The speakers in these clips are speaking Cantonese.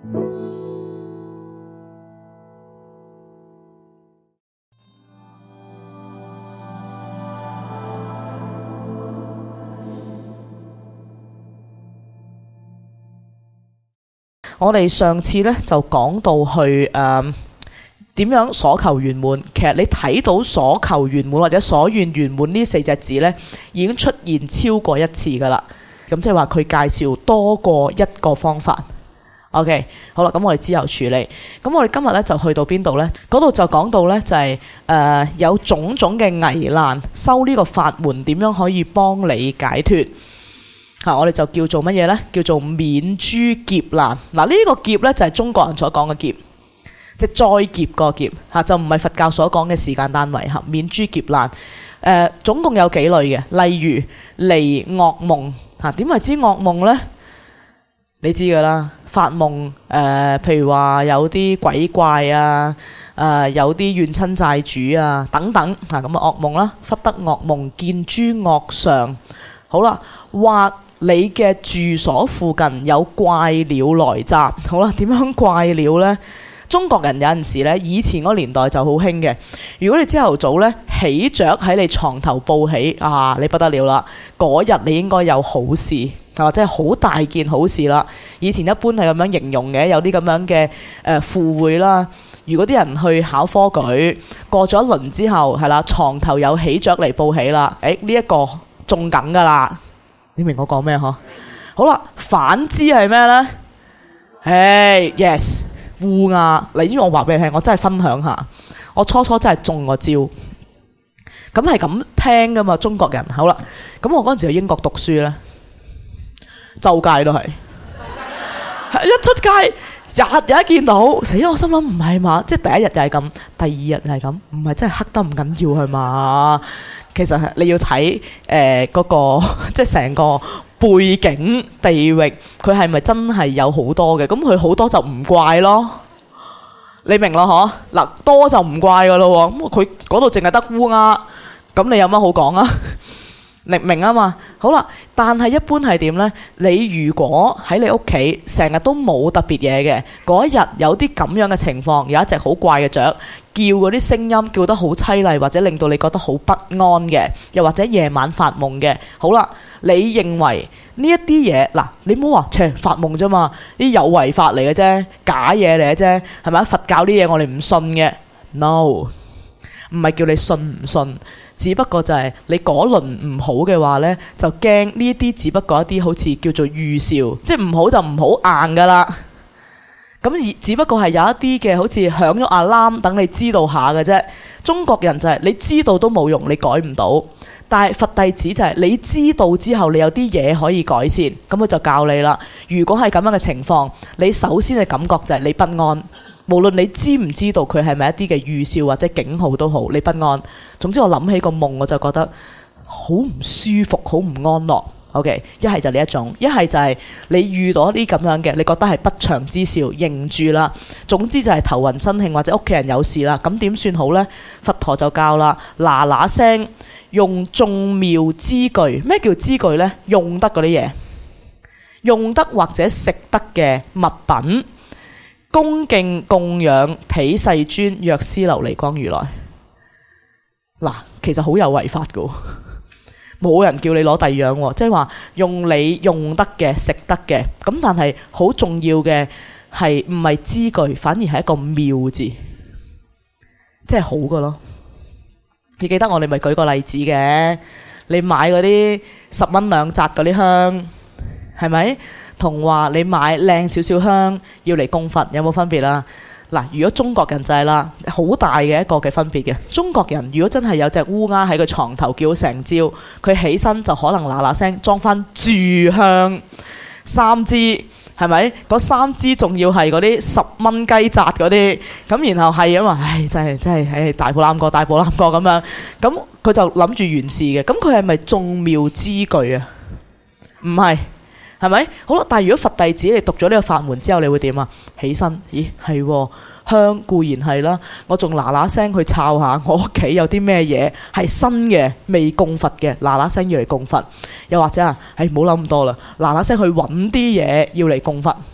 我哋上次呢就講到去點樣所求圓滿。其實你睇到所求圓滿或者所願圓滿呢4隻字呢，已經出現超過1次㗎喇。咁即係話佢介紹多過一個方法。OK， 好啦，咁我哋之後處理。咁我哋今日呢就去到邊度呢？嗰度就講到呢，就係有種種嘅危難，修呢個法門點樣可以幫你解脫。我哋就叫做乜嘢呢？叫做免諸劫難。嗱，呢個劫呢，就係中國人所講嘅劫，即係災劫個劫嚇，就唔係佛教所講嘅時間單位嚇。免諸劫難，總共有幾類嘅，例如離惡夢嚇。點為之惡夢呢？你知㗎啦，發夢譬如話有啲鬼怪啊，有啲怨親債主啊等等嚇，咁惡夢啦，忽得惡夢，見諸惡相。好啦，或你嘅住所附近有怪鳥來襲。好啦，點樣怪鳥呢？中國人有陣時呢，以前嗰年代就好興嘅。如果你朝頭早呢，喜鵲喺你床頭報喜啊，你不得了啦！嗰日你應該有好事，或者係好大件好事啦。以前一般係咁樣形容嘅，有啲咁樣嘅附會啦。如果啲人去考科舉，過咗一輪之後，係啦，床頭有喜鵲嚟報喜啦。呢一個中緊㗎啦。你明我講咩嗬？好啦，反之係咩呢？Yes， 烏鴉。你知我話俾你聽，我真係分享下，我初初真係中個招。咁係咁聽噶嘛，中國人。好啦，咁我嗰陣時去英國讀書呢，周街都係，一出街日日見到，死！我心諗唔係嘛，即係第一日又係咁，第二日又係咁，唔係真係黑得唔緊要係嘛？其實你要睇嗰個即係成個背景地域，佢係咪真係有好多嘅？咁佢好多就唔怪咯，你明咯嗬？嗱，多就唔怪噶咯喎。咁佢嗰度淨係得烏鴉，咁你有乜好講啊？明啊嘛？好啦，但係一般係點呢？你如果喺你屋企成日都冇特別嘢嘅，嗰一日有啲咁樣嘅情況，有一隻好怪嘅雀叫嗰啲聲音叫得好淒厲，或者令到你覺得好不安嘅，又或者夜晚發夢嘅。好啦，你認為呢一啲嘢嗱，你唔好話發夢啫嘛，呢啲有違法嚟嘅啫，假嘢嚟嘅啫，係咪？佛教啲嘢我哋唔信嘅 ，no， 唔係叫你信唔信。只不過就係你嗰輪唔好嘅話呢，就驚呢啲只不過一啲好似叫做預兆，即係唔好就唔好硬噶啦。咁只不過係有一啲嘅好似響咗alarm等你知道下嘅啫。中國人就係你知道都冇用，你改唔到。但係佛弟子就係你知道之後，你有啲嘢可以改善，咁佢就教你啦。如果係咁樣嘅情況，你首先嘅感覺就係你不安。無論你知唔知道佢係咪一啲嘅預兆或者警號都好，你不安。總之我諗起個夢我就覺得好唔舒服，好唔安樂。OK， 一係就呢一種，一係就係你遇到啲咁樣嘅，你覺得係不祥之兆，認住啦。總之就係頭暈身慶或者屋企人有事啦，咁點算好呢？佛陀就教啦，嗱嗱聲用眾妙資具。咩叫資具呢？用得嗰啲嘢，用得或者食得嘅物品，恭敬供養彼世尊藥師琉璃光如來。嗱，其實好有違法噶，冇人叫你攞第二樣喎，即係話用你用得嘅食得嘅，咁但係好重要嘅係唔係資具，反而係一個妙字，即係好噶咯。你記得我哋咪舉個例子嘅，你買嗰啲10蚊2紮嗰啲香，係咪？同話你買靚少少香要嚟供佛，有冇分別啊？嗱，如果中國人就係啦，好大嘅一個嘅分別嘅。中國人如果真係有隻烏鴉喺個床頭叫成朝，佢起身就可能嗱嗱聲裝翻炷香3支，係咪？嗰3支仲要係嗰啲10蚊雞紮嗰啲，咁然後係啊嘛，真係大步攬過咁樣，咁佢就諗住完事嘅。咁佢係咪眾妙資具啊？唔係。係咪？好啦，但係如果佛弟子你讀咗呢個法門之後，你會點啊？起身，咦係喎，香固然係啦，我仲嗱嗱聲去抄下我屋企有啲咩嘢係新嘅未供佛嘅，嗱嗱聲要嚟供佛。又或者啊，唔好諗咁多啦，嗱嗱聲去揾啲嘢要嚟供佛。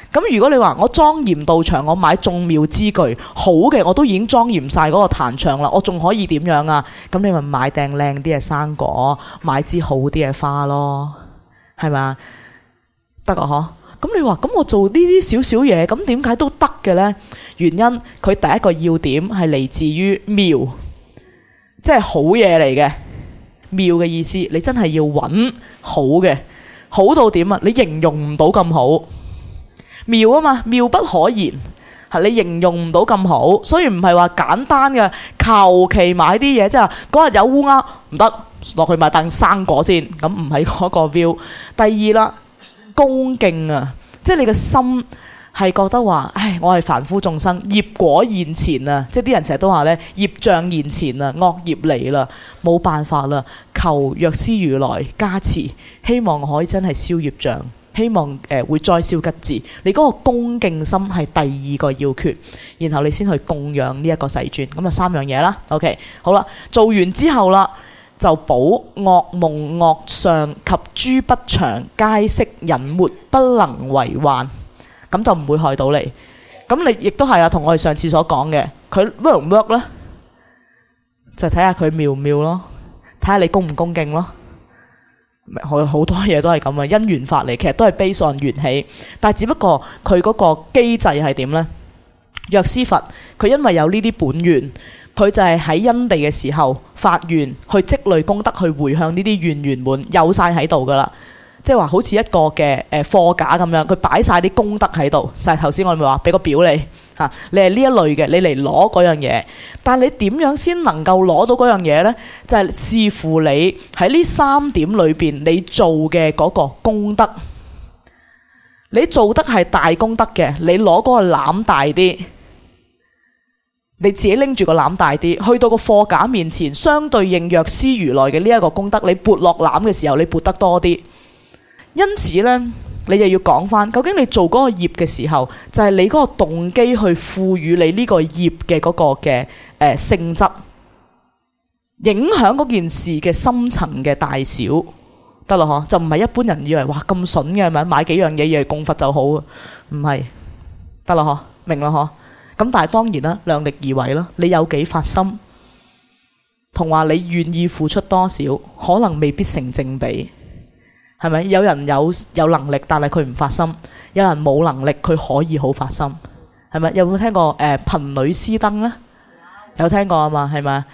咁如果你話我莊嚴道場，我買眾妙之具，好嘅我都已經莊嚴晒嗰個壇場啦，我仲可以點樣啊？咁你咪買訂靚啲嘅生果，買支好啲嘅花咯，係咪啊？得啊嗬？咁你話咁我做呢啲少少嘢，咁點解都得嘅呢？原因佢第一個要點係嚟自於妙，即係好嘢嚟嘅。妙嘅意思，你真係要揾好嘅，好到點啊？你形容唔到咁好。妙啊嘛，妙不可言，係你形容唔到咁好，所以唔係話簡單嘅求其買啲嘢，即係嗰日有烏鴉唔得，落去買啖生果先，咁唔係嗰個 view。第二啦，恭敬啊，即係你嘅心係覺得話，唉，我係凡夫眾生，業果現前啊，即係啲人成日都話呢，業障現前啊，惡業嚟啦，冇辦法啦，求藥師如來加持，希望可以真係消業障。希望會再消吉字，你嗰個恭敬心係第二個要訣，然後你先去供養呢一個世尊，咁就三樣嘢啦。OK， 好啦，做完之後啦，就保惡夢惡相及諸不祥，皆悉隱沒，不能為患，咁就唔會害到你。咁你亦都係啊，同我哋上次所講嘅，佢 work 唔 work 呢？就睇下佢妙唔妙咯，睇下你恭唔恭敬咯。好多嘢都係咁啊，因緣法嚟，其實都係 based on緣起，但係只不過佢嗰個機制係點呢？藥師佛佢因為有呢啲本願，佢就係喺因地嘅時候發願去積累功德，去回向呢啲願圓滿，有晒喺度噶啦。即係話好似一個嘅貨架咁樣，佢擺晒啲功德喺度，就係頭先我哋咪話俾個表你嚇，你係呢一類嘅，你嚟攞嗰樣嘢。但係你點樣先能夠攞到嗰樣嘢呢？就係視乎你喺呢三點裏邊你做嘅嗰個功德。你做得係大功德嘅，你攞嗰個籃大啲，你自己拎住個籃大啲，去到個貨架面前，相對應藥師如來嘅呢一個功德，你撥落籃嘅時候，你撥得多啲。因此呢，你就要講翻，究竟你做嗰個業嘅時候，就係你嗰個動機去賦予你呢個業嘅嗰個嘅性質，影響嗰件事嘅深層嘅大小，得啦嗬，就唔係一般人以為哇咁筍嘅，咪買幾樣嘢以為供佛就好啊，唔係，得啦嗬，明啦嗬，咁但係當然啦，量力而為啦，你有幾發心，同話你願意付出多少，可能未必成正比。係咪？有人有能力，但係佢唔發心；有人冇能力，佢可以好發心。係咪？有冇聽過貧女施燈咧？有聽過啊嘛？係咪？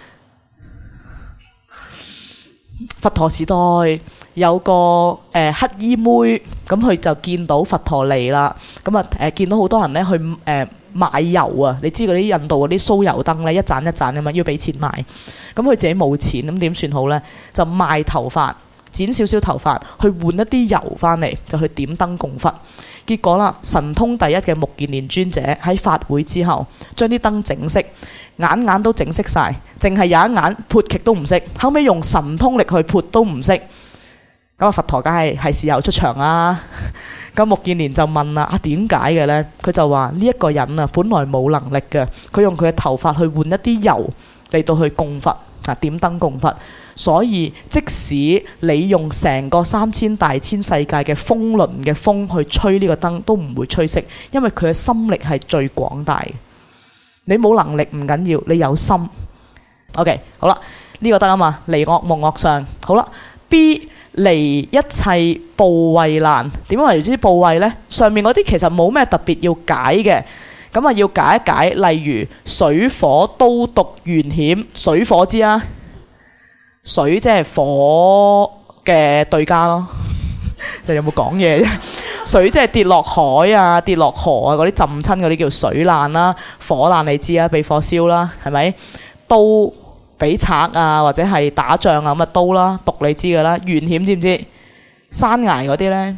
佛陀時代有個乞衣妹，咁佢就見到佛陀嚟啦。咁啊見到好多人咧去買油啊！你知嗰啲印度嗰啲酥油燈咧，一盞一盞咁嘛，要俾錢買。咁佢自己冇錢，咁點算好咧？就賣頭髮。剪少少頭髮去換一啲油翻嚟，就去點燈供佛。結果啦，神通第一嘅目犍連尊者喺法會之後，將啲燈整熄，眼都整熄晒，淨係有一眼潑極都唔熄。後尾用神通力去潑都唔熄。咁啊，佛陀梗係時候出場啦。咁目犍連就問啦：點解嘅呢？佢就話呢一個人啊，本來冇能力嘅，佢用佢嘅頭髮去換一啲油嚟到去供佛啊，點燈供佛。所以即使你用成個3000大千世界嘅風輪嘅風去吹呢個燈，都唔會吹熄，因為佢嘅心力係最廣大嘅。你冇能力唔緊要，你有心。OK， 好啦，呢個得啊嘛，離惡夢惡相。好啦 ，B 離一切怖畏難。點為之怖畏呢？上面嗰啲其實冇咩特別要解嘅，咁啊要解一解。例如水火刀毒緣險，水火知啊？水即係火嘅對家咯，就有冇講嘢啫？水即係跌落海啊、跌落河啊嗰啲浸親嗰啲叫水難啦，火難你知啊，被火燒啦，係咪？刀俾賊啊或者係打仗啊咁啊刀啦，毒你知噶啦，緣險知唔知？山崖嗰啲呢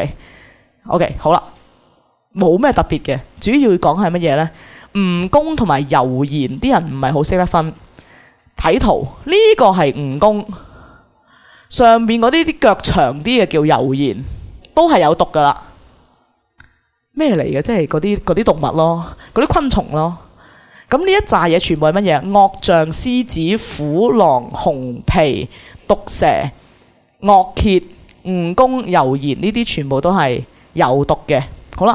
OK， 好啦，冇咩特別嘅，主要講係乜嘢呢？蜈蚣同埋油鹽，啲人唔係好識得分。睇圖呢個係蜈蚣，上邊嗰啲腳長啲嘅叫油鹽，都係有毒噶啦。咩嚟嘅？即係嗰啲動物咯，嗰啲昆蟲咯。咁呢一紮嘢全部係乜嘢？惡象、獅子、虎狼、熊皮、毒蛇、惡蠍、蜈蚣、油鹽，呢啲全部都係有毒嘅。好啦，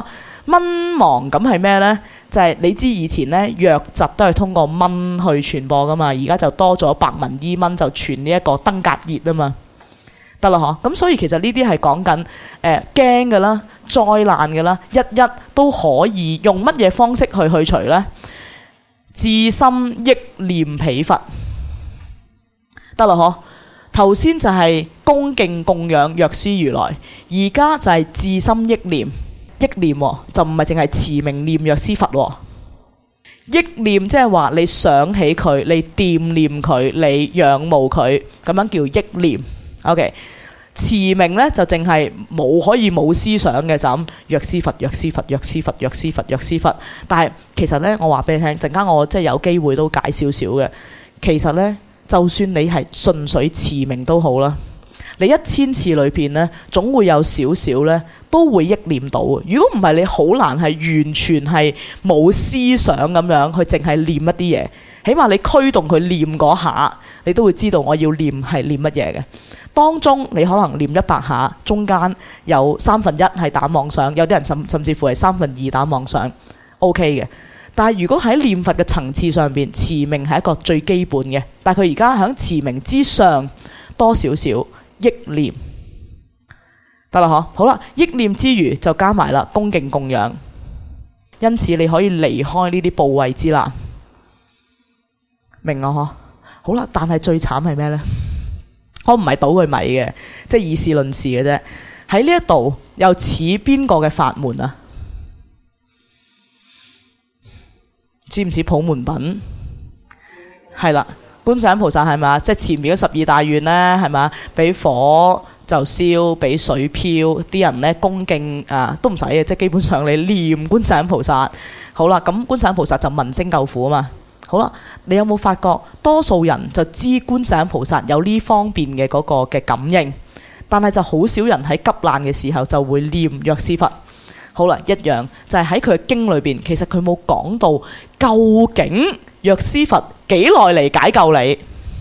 蚊亡咁係咩呢？就係你知以前呢，瘧疾都係通過蚊去傳播噶嘛，而家就多咗白紋伊蚊就傳呢一個登革熱啊嘛，得啦嗬。咁所以其實呢啲係講緊驚㗎啦、災難㗎啦，一都可以用乜嘢方式去除呢？至心憶念彼佛，得啦嗬。頭先就係恭敬供養藥師如來，而家就係至心憶念。憶念就唔係淨係持名念藥師佛喎。憶念即係話你想起佢，你惦念佢，你仰慕佢，咁樣叫憶念。OK， 持名呢就淨係可以冇思想嘅，就咁藥師佛、藥師佛、藥師佛、藥師佛、藥師佛。但係其實呢，我話俾你聽，陣間我即係有機會都解少少嘅。其實呢，就算你係純粹持名都好啦，你1000次裏邊呢，總會有少少呢都會憶念到嘅。如果唔係，你好難係完全係冇思想咁樣去淨係念一啲嘢。起碼你驅動佢念嗰下，你都會知道我要念係念乜嘢嘅。當中你可能念100下，中間有1/3係打妄想，有啲人甚至乎係2/3打妄想 ，OK 嘅。但係如果喺念佛嘅層次上邊，持名係一個最基本嘅，但係佢而家喺持名之上多少少憶念。得啦嗬，好啦，憶念之餘就加埋啦，恭敬供養，因此你可以離開呢啲怖畏之難，明啊嗬？好啦，但係最慘係咩呢？我唔係倒佢米嘅，即係以事論事嘅啫。喺呢一度又似邊個嘅法門啊？似唔似普門品？係啦，觀世音菩薩係咪？即係前面嗰12大願呢，係咪？俾火就燒，俾水漂，啲人呢恭敬都唔使嘅，即係基本上你念觀世音菩薩。好啦，咁觀世音菩薩就聞聲救苦啊嘛。好啦，你有冇發覺多數人就知觀世音菩薩有呢方面嘅嗰個嘅感應，但係就好少人喺急難嘅時候就會念藥師佛。好啦，一樣就係喺佢嘅經裏邊，其實佢冇講到究竟藥師佛幾耐嚟解救你。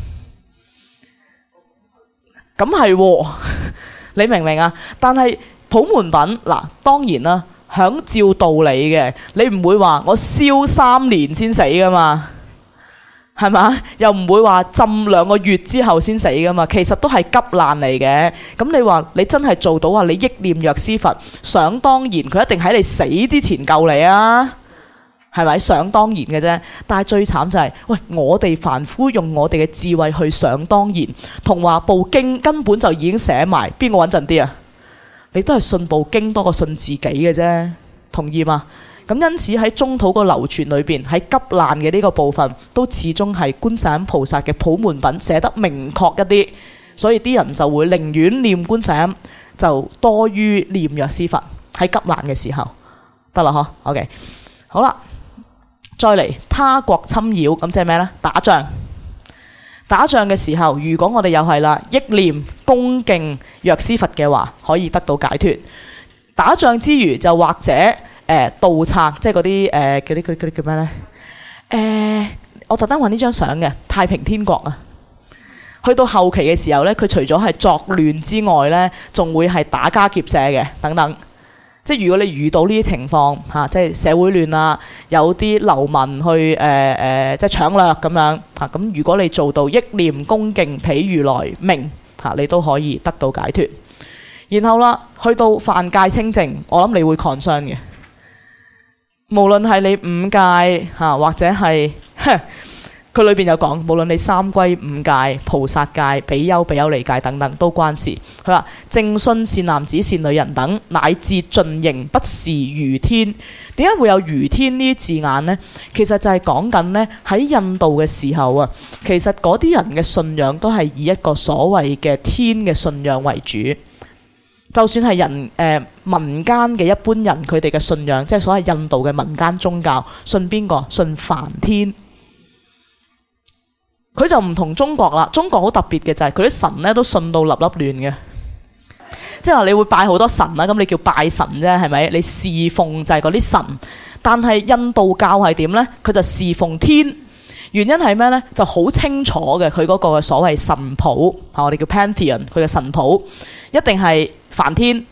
咁係喎，你明唔明啊？但係普門品嗱，當然啦，響照道理嘅，你唔會話我燒3年先死噶嘛，係嘛？又唔會話浸2個月之後先死噶嘛，其實都係急難嚟嘅。咁你話你真係做到啊？你憶念藥師佛，想當然佢一定喺你死之前救你啊，係咪？想當然嘅啫。但係最慘就係，喂，我哋凡夫用我哋嘅智慧去想當然，同話部經根本就已經寫埋，邊個穩陣啲啊？你都係信部經多過信自己嘅啫，同意嘛？咁因此喺中土個流傳裏邊，喺急難嘅呢個部分，都始終係觀世音菩薩嘅普門品寫得明確一啲，所以啲人就會寧願念觀世音，就多於念藥師佛喺急難嘅時候，得啦嗬 ，OK， 好啦，再嚟他國侵擾，咁即係咩呢？打仗。打仗嘅時候，如果我哋又係啦，憶念恭敬藥師佛嘅話，可以得到解脫。打仗之餘就或者盜賊，即係嗰啲叫咩呢？我特登揾呢張相嘅太平天國啊。去到後期嘅時候呢，佢除咗係作亂之外呢，仲會係打家劫舍嘅等等。即係如果你遇到呢啲情況嚇，即係社會亂啊，有啲流民去即係搶掠咁樣嚇，咁如果你做到憶念恭敬彼如來名嚇，你都可以得到解脫。然後啦，去到犯戒清淨，我諗你會 concern 嘅。無論係你5戒嚇，或者係佢裏邊有講，無論你3歸5戒、菩薩戒、比丘尼戒等等都關事。佢話正信善男子善女人等，乃至盡形不是如天。點解會有如天呢啲字眼呢？其實就係講緊呢，喺印度嘅時候啊，其實嗰啲人嘅信仰都係以一個所謂嘅天嘅信仰為主。就算係民間嘅一般人，佢哋嘅信仰，即係所謂印度嘅民間宗教，信邊個？信梵天。佢就唔同中國啦，中國好特別嘅就係佢啲神咧都信到粒粒亂嘅，即係話你會拜好多神啦，咁你叫拜神啫，係咪？你侍奉就係嗰啲神，但係印度教係點呢？佢就侍奉天，原因係咩呢？就好清楚嘅，佢嗰個所謂神譜，我哋叫 Pantheon， 佢嘅神譜一定係梵天。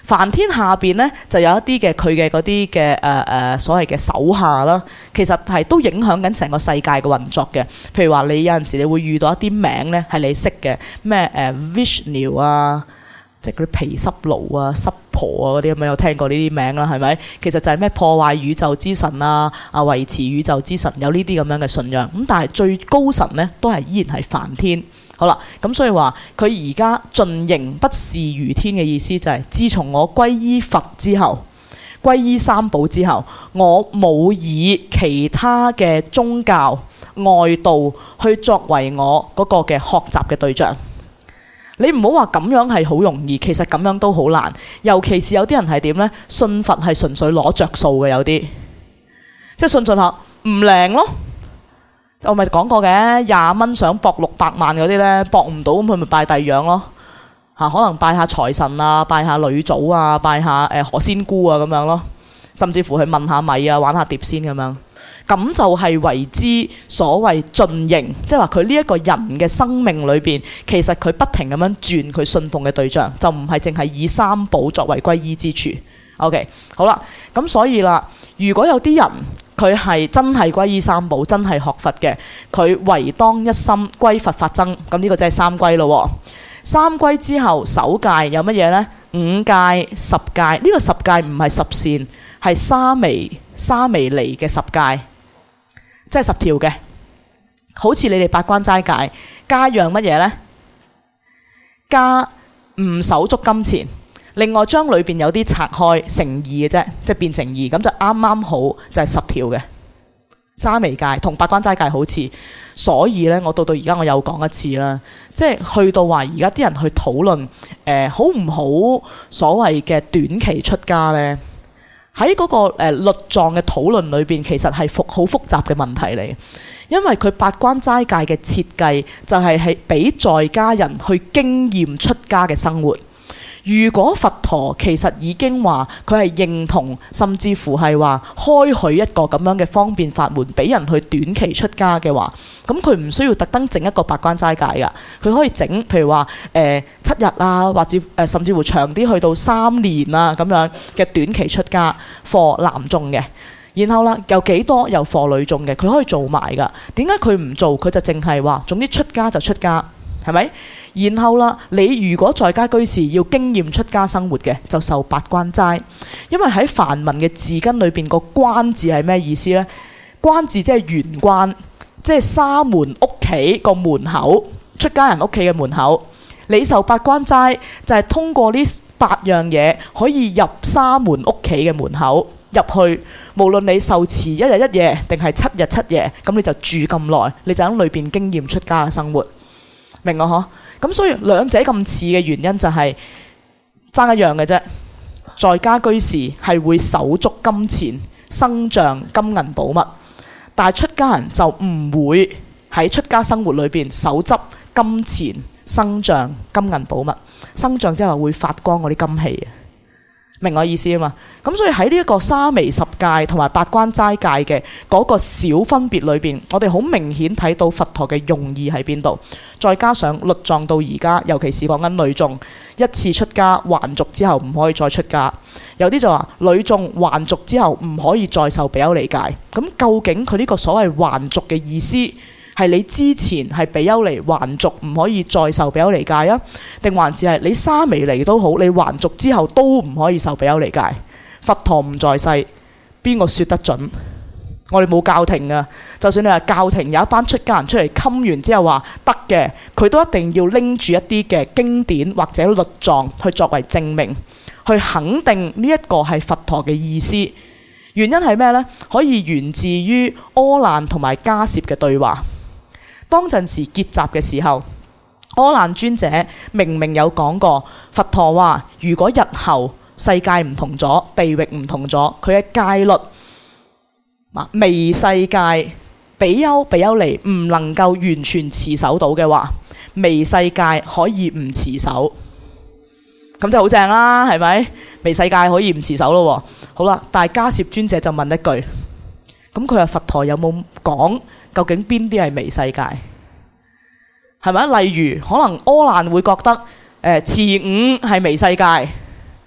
梵天下邊咧就有一啲嘅佢嘅嗰啲嘅所謂嘅手下啦，其實係都影響緊成個世界嘅運作嘅。譬如話你有陣時你會遇到一啲名咧係你識嘅，咩Vishnu 啊，即係嗰啲毗濕奴啊、濕婆啊嗰啲咁樣，有聽過呢啲名啦，係咪？其實就係咩破壞宇宙之神啊、維持宇宙之神，有呢啲咁樣嘅信仰。咁但係最高神咧都係依然係梵天。好啦，咁所以話佢而家盡形不是如天嘅意思就係，自從我歸依佛之後，歸依三寶之後，我冇以其他嘅宗教外道去作為我嗰個嘅學習嘅對象。你唔好話咁樣係好容易，其實咁樣都好難。尤其是有啲人係點呢？信佛係純粹攞着數嘅，有啲即係信下唔靈咯。我咪講過嘅，20蚊想博600萬嗰啲呢，博唔到咁佢咪拜第二樣咯。可能拜下財神啊，拜下女祖啊，拜下何仙姑啊咁樣咯，甚至乎去問下米啊，玩下碟仙咁樣。咁就係為之所謂盡形，即係話佢呢一個人嘅生命裏邊，其實佢不停咁樣轉佢信奉嘅對象，就唔係淨係以三寶作為歸依之處。OK， 好啦，咁所以啦，如果有啲人佢係真係歸依三寶，真係學佛嘅，佢唯當一心歸佛法僧，咁呢個真係三歸咯。三歸之後首戒有乜嘢呢？5戒、10戒，呢個10戒唔係十善，係沙彌尼嘅10戒，即係10條嘅。好似你哋八關齋戒加樣乜嘢呢？加唔手足金錢，另外將裏邊有啲拆開成2嘅啫，即係變成2，咁就啱啱好就係10條嘅沙彌戒，同八關齋戒好似。所以咧，我到而家我又講一次啦，即係去到話而家啲人去討論好唔好所謂嘅短期出家呢？喺嗰個律藏嘅討論裏邊，其實係好複雜嘅問題嚟，因為佢八關齋戒嘅設計就係俾在家人去經驗出家嘅生活。如果佛陀其實已經話佢係認同，甚至乎係話開許一個咁樣嘅方便法門俾人去短期出家嘅話，咁佢唔需要特登整一個八關齋戒噶，佢可以整譬如話7日啊，或者甚至乎長啲去到3年啊咁樣嘅短期出家課男眾嘅。然後啦，有幾多又課女眾嘅，佢可以做埋噶。點解佢唔做？佢就淨係話總之出家就出家，係咪？然後啦，你如果在家居士要經驗出家生活嘅，就受八關齋。因為喺梵文嘅字根裏邊個關字係咩意思呢？關字即係玄關，即係沙門屋企個門口，出家人屋企嘅門口。你受八關齋就係通過呢8樣嘢可以入沙門屋企嘅門口入去，無論你受持1日1夜定係7日7夜，咁你就住咁耐，你就喺裏邊經驗出家嘅生活，明我嗬？咁所以兩者咁似嘅原因就係爭一樣嘅啫。在家居士係會手足金錢、生像、金銀寶物，但係出家人就唔會喺出家生活裏邊手執金錢、生像、金銀寶物。生像即係話會發光嗰啲金器，明我意思啊嘛？咁所以喺呢一個沙彌10戒同埋八關齋戒嘅嗰個小分別裏邊，我哋好明顯睇到佛陀嘅用意喺邊度。再加上律藏到而家，尤其是講緊女眾，一次出家還俗之後唔可以再出家。有啲就話女眾還俗之後唔可以再受比丘尼戒。咁究竟佢呢個所謂還俗嘅意思，係你之前係比丘尼還俗唔可以再受比丘尼戒啊？定還是係你沙彌尼都好，你還俗之後都唔可以受比丘尼戒？佛陀唔在世，邊個說得準？我哋冇教廷啊，就算你話教廷有一班出家人出嚟冚完之後話得嘅，佢都一定要拎住一啲嘅經典或者律藏去作為證明，去肯定呢一個係佛陀嘅意思。原因係咩呢？可以源自於阿難同埋迦葉嘅對話。當陣時結集嘅時候，阿難尊者明明有講過，佛陀話如果日後世界唔同咗，地域唔同咗，佢嘅戒律微細戒比丘尼唔能夠完全持守到嘅話，微細戒可以唔持守，咁就好正啦，係咪？微細戒可以唔持守咯。好啦，但係迦葉尊者就問一句，咁佢話佛陀有冇講究竟邊啲係微細戒？係咪？例如可能阿難會覺得持5係微細戒，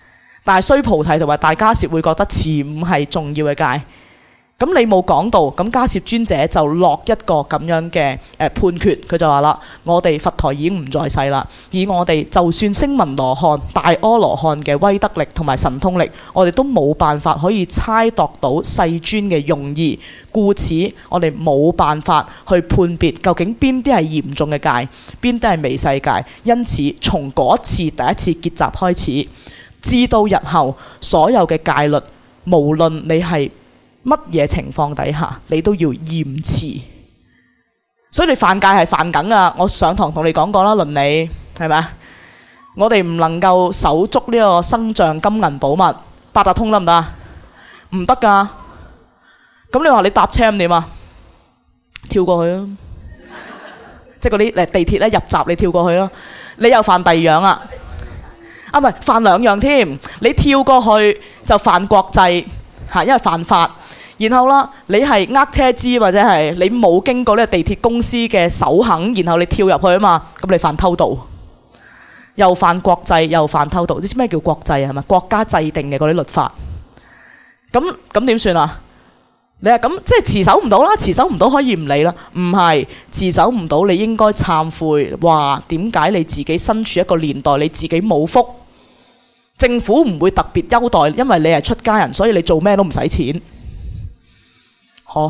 但係須菩提同埋大迦葉會覺得持五係重要嘅戒。咁你冇講到，咁迦葉尊者就落一個咁樣嘅判決，佢就話啦：我哋佛陀已經唔在世啦，以我哋就算聲聞羅漢、大阿羅漢嘅威德力同埋神通力，我哋都冇辦法可以猜度到世尊嘅用意，故此我哋冇辦法去判別究竟邊啲係嚴重嘅戒，邊啲係微細戒。因此從嗰次第一次結集開始，至到日後所有嘅戒律，無論你係乜嘢情況底下，你都要嚴持。所以你犯戒係犯緊啊！我上堂同你講過啦，倫理係咪啊？我哋唔能夠手足呢個生像金銀寶物，八達通得唔得啊？唔得噶。咁你話你搭車咁點啊？跳過去啊！即係嗰啲地鐵咧入閘，你跳過去咯。你又犯第二樣啊？唔係犯兩樣添。你跳過去就犯國際嚇，因為犯法。然後啦，你係車資或者係你冇經過呢個地鐵公司嘅首肯，然後你跳入去啊嘛，咁你犯偷渡，又犯國際，又犯偷渡。你知咩叫國際啊？係咪國家制定嘅嗰啲律法？咁點算啊？你話咁即係持守唔到啦，持守唔到可以唔理啦。唔係持守唔到，你應該懺悔，話點解你自己身處一個年代，你自己冇福，政府唔會特別優待，因為你係出家人，所以你做咩都唔使錢。好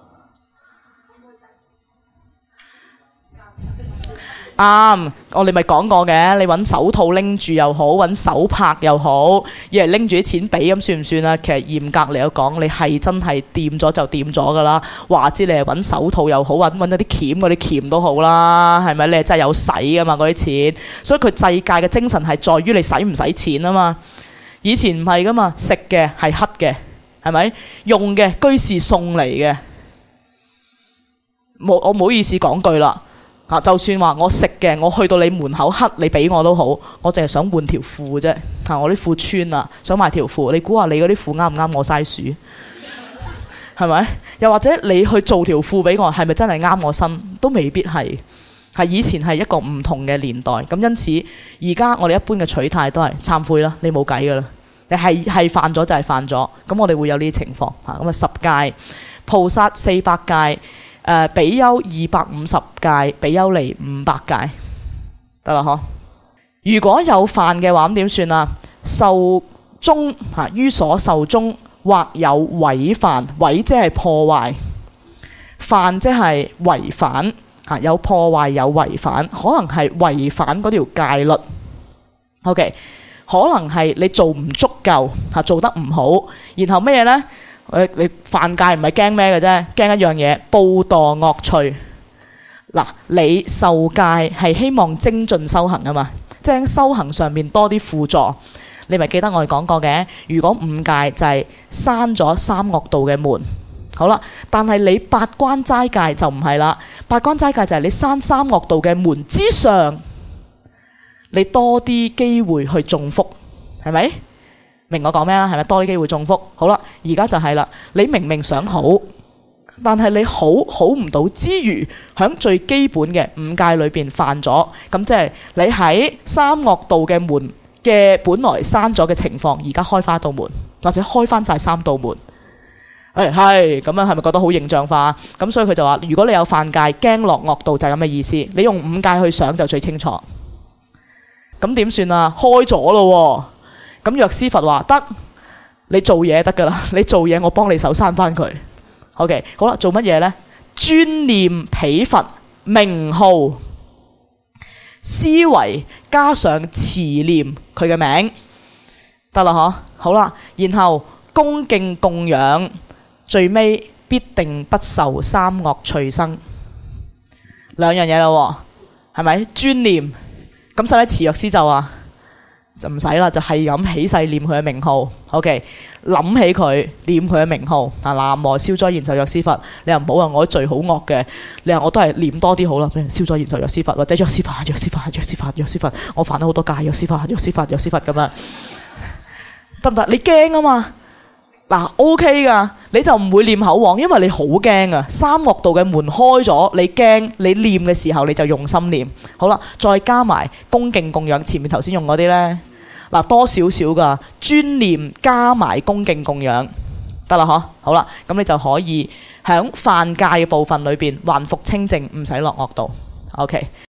啱，我哋咪講過嘅，你揾手套拎住又好，揾手拍又好，一係拎住啲錢俾，咁算唔算啊？其實嚴格嚟講，你係真係掂咗就掂咗噶啦。話知你係揾手套又好，揾咗啲鉗嗰啲鉗都好啦，係咪？你係真係有使噶嘛嗰啲錢，所以佢制戒嘅精神係在於你使唔使錢啊嘛。以前唔係噶嘛，食嘅係乞嘅。係咪用嘅居士送嚟嘅？我唔好意思講句啦，就算話我食嘅，我去到你門口乞你俾我都好，我淨係想換條褲啫。我啲褲穿啦，想買條褲，你估下你嗰啲褲啱唔啱我 size？係咪？又或者你去做條褲俾我，係咪真係啱我身？都未必係。係以前係一個唔同嘅年代，咁因此而家我哋一般嘅取態都係懺悔啦，你冇計噶啦。你係犯咗就係犯咗，咁我哋會有呢啲情況嚇。咁啊10戒，菩薩400戒，比丘250戒，比丘尼500戒，得啦嗬。如果有犯嘅話，咁點算啊？受中嚇，於所受中或有違犯，違即係破壞，犯即係違反嚇，有破壞有違反，可能係違反嗰條戒律。OK。可能係你做唔足夠嚇，做得唔好，然後咩嘢呢？你犯戒唔係驚咩嘅啫，驚一樣嘢，報墮惡趣。嗱，你受戒係希望精進修行啊嘛，即係修行上面多啲輔助。你咪記得我哋講過嘅，如果5戒就係閂咗三惡道嘅門。好啦，但係你8關齋戒就唔係啦，8關齋戒就係你閂三惡道嘅門之上。你多啲機會去中福，係咪？明我講咩啦？係咪多啲機會中福？好啦，而家就係啦。你明明想好，但係你好唔到之餘，喺最基本嘅5戒裏邊犯咗，咁即係你喺三惡道嘅門嘅本來閂咗嘅情況，而家開翻一道門，或者開翻晒3道門。係咁樣，係咪覺得好形象化？咁所以佢就話：如果你有犯戒，驚落惡道就係咁嘅意思。你用5戒去想就最清楚。咁點算啊？開咗咯喎！咁藥師佛話得，你做嘢得噶啦，你做嘢我幫你手閂翻佢。OK， 好啦，做乜嘢呢？專念彼佛名號，思維加上持念佢嘅名，得啦嗬。好啦，然後恭敬供養，最尾必定不受三惡趣生。兩樣嘢啦喎，係咪？專念。咁使唔使持藥師咒啊？就唔使啦，就係咁起勢念佢嘅名號。OK， 諗起佢念佢嘅名號。南無消災延壽藥師佛。你又唔好話我啲罪好惡嘅，你話我都係念多啲好啦。譬如消災延壽藥師佛，或者藥師佛、藥師佛、藥師佛、藥師佛，我犯咗好多戒，藥師佛、藥師佛、藥師佛咁樣，得唔得？你驚啊嘛？嗱 ，OK 噶，你就唔會念口簧，因為你好驚啊！三惡道嘅門開咗，你驚，你念嘅時候你就用心念。好啦，再加埋恭敬供養，前面頭先用嗰啲呢， 嗱，多少少噶專念加埋恭敬供養得啦嗬，好啦，咁你就可以喺犯戒嘅部分裏邊還復清淨，唔使落惡道。OK。